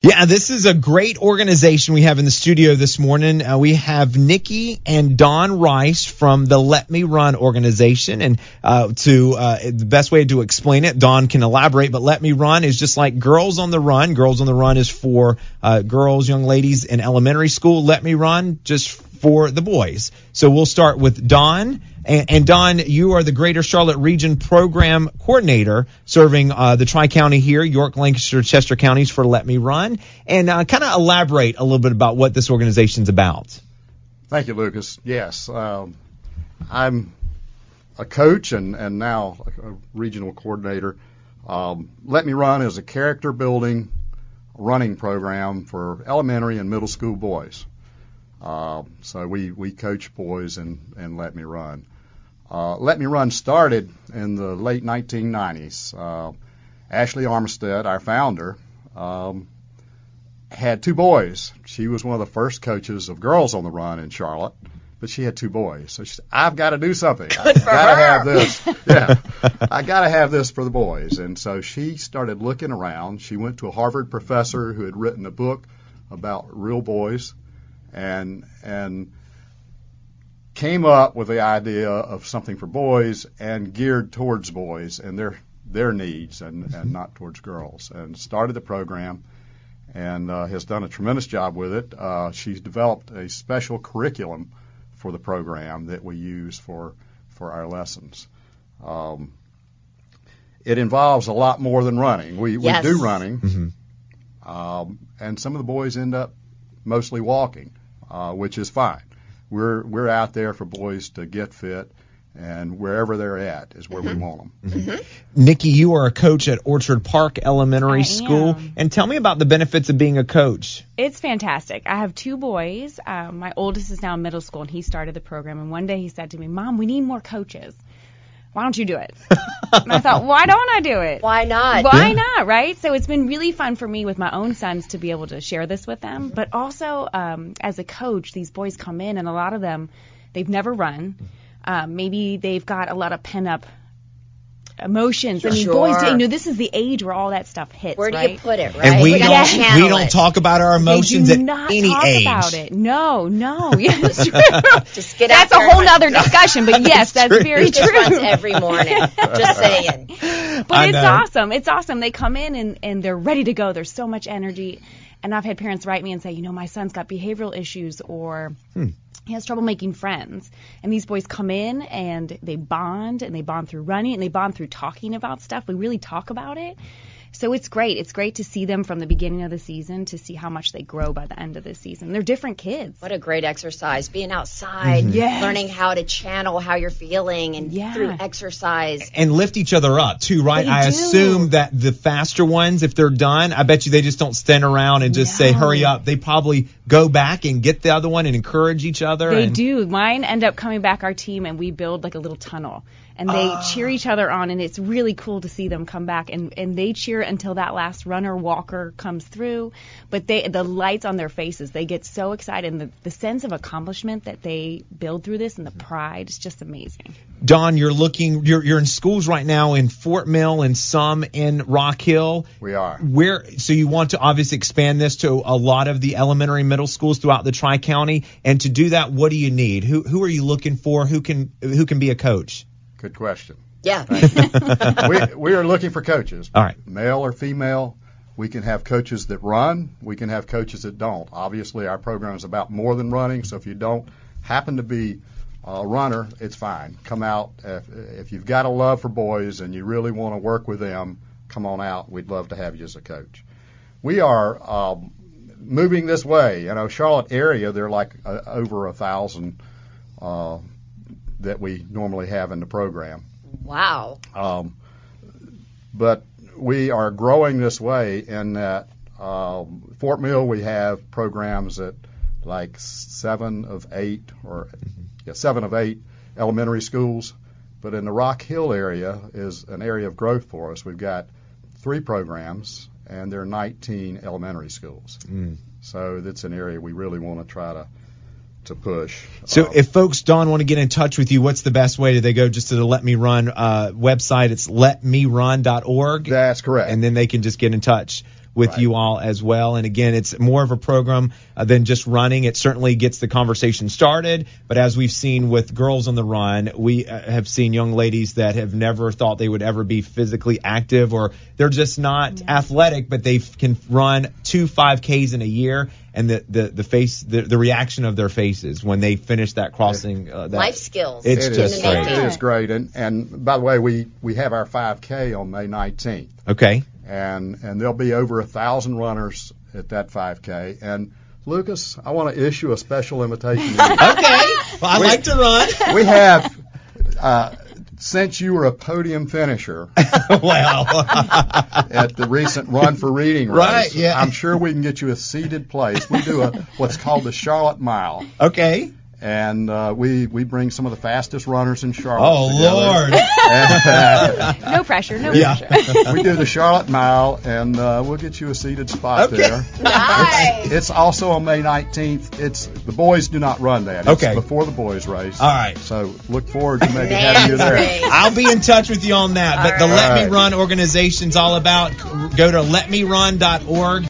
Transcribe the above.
Yeah, this is a great organization we have in the studio this morning. We have Nikki and Dawn Rice from the Let Me Run organization. And the best way to explain it, Dawn can elaborate, but Let Me Run is just like Girls on the Run. Girls on the Run is for girls, young ladies in elementary school. Let Me Run just for the boys. So we'll start with Dawn. And Dawn, you are the Greater Charlotte Region Program Coordinator serving the Tri-County here, York, Lancaster, Chester counties for Let Me Run. And kind of elaborate a little bit about what this organization's about. Thank you, Lucas. Yes, I'm a coach and now a regional coordinator. Let Me Run is a character-building running program for elementary and middle school boys. So we coach boys and Let Me Run. Let Me Run started in the late 1990s. Ashley Armistead, our founder, had two boys. She was one of the first coaches of Girls on the Run in Charlotte, but she had two boys. So she said, I've got to do something. I've got to have this. Yeah, I got to have this for the boys. And so she started looking around. She went to a Harvard professor who had written a book about real boys and came up with the idea of something for boys and geared towards boys and their needs and not towards girls, and started the program and has done a tremendous job with it. She's developed a special curriculum for the program that we use for our lessons. It involves a lot more than running. We do running, and some of the boys end up mostly walking, which is fine. We're out there for boys to get fit, and wherever they're at is where we want them. Nikki, you are a coach at Orchard Park Elementary School. And tell me about the benefits of being a coach. It's fantastic. I have two boys. My oldest is now in middle school, and he started the program. And one day he said to me, Mom, we need more coaches. Why don't you do it? And I thought, why don't I do it? Why not? Why not, right? So it's been really fun for me with my own sons to be able to share this with them. But also, as a coach, these boys come in, and a lot of them, they've never run. Maybe they've got a lot of pent-up emotions. I mean, boys, this is the age where all that stuff hits, Where do right? you put it, right? And we don't talk about our emotions at any age. About it. No. Yes, true. Just get That's out a whole nother discussion, but yes, that's very true. Just runs every morning. Just saying. But it's awesome. It's awesome. They come in and they're ready to go. There's so much energy. And I've had parents write me and say, my son's got behavioral issues, or he has trouble making friends. And these boys come in and they bond through running, and they bond through talking about stuff. We really talk about it. So it's great. It's great to see them from the beginning of the season to see how much they grow by the end of the season. They're different kids. What a great exercise. Being outside, learning how to channel how you're feeling and through exercise. And lift each other up, too, right? I assume that the faster ones, if they're done, I bet you they just don't stand around and just say, hurry up. They probably go back and get the other one and encourage each other. They do. Mine end up coming back, our team, and we build like a little tunnel. And they cheer each other on, and it's really cool to see them come back. And they cheer until that last runner, walker comes through. But the lights on their faces, they get so excited. And the sense of accomplishment that they build through this and the pride is just amazing. Dawn, you're in schools right now in Fort Mill and some in Rock Hill. We are. So you want to obviously expand this to a lot of the elementary and middle schools throughout the Tri-County. And to do that, what do you need? Who are you looking for? Who can be a coach? Good question. Yeah. We are looking for coaches. All right. Male or female. We can have coaches that run. We can have coaches that don't. Obviously, our program is about more than running, so if you don't happen to be a runner, it's fine. Come out. If you've got a love for boys and you really want to work with them, come on out. We'd love to have you as a coach. We are moving this way. Charlotte area, there are like over 1,000 that we normally have in the program. Wow. But we are growing this way in that Fort Mill we have programs at like 7 of 8 elementary schools. But in the Rock Hill area is an area of growth for us. We've got 3 programs, and there are 19 elementary schools. So that's an area we really want to try to push. So if folks, Dawn, want to get in touch with you, what's the best way? Do they go just to the Let Me Run website? It's letmerun.org. That's correct. And then they can just get in touch with you all as well. And again, it's more of a program than just running. It certainly gets the conversation started, but as we've seen with Girls on the Run, we have seen young ladies that have never thought they would ever be physically active, or they're just not athletic, but they can run 2 5Ks in a year, and the reaction of their faces when they finish that crossing, that life skills. It's just great. It is great. And by the way, we have our 5K on May 19th. Okay. And there'll be over 1,000 runners at that 5K. And Lucas, I want to issue a special invitation to you. Okay. Well, I like to run. We have, since you were a podium finisher Well, at the recent Run for Reading race, right, yeah. I'm sure we can get you a seated place. We do what's called the Charlotte Mile. okay. And we bring some of the fastest runners in Charlotte. Oh, together. Lord. No pressure. No Yeah. pressure. We do the Charlotte Mile, and we'll get you a seated spot there. Nice. It's also on May 19th. The boys do not run that. It's Okay. before the boys race. All right. So look forward to maybe having you there. Amazing. I'll be in touch with you on that. But the All Let Me right. Run organization's all about, go to letmerun.org.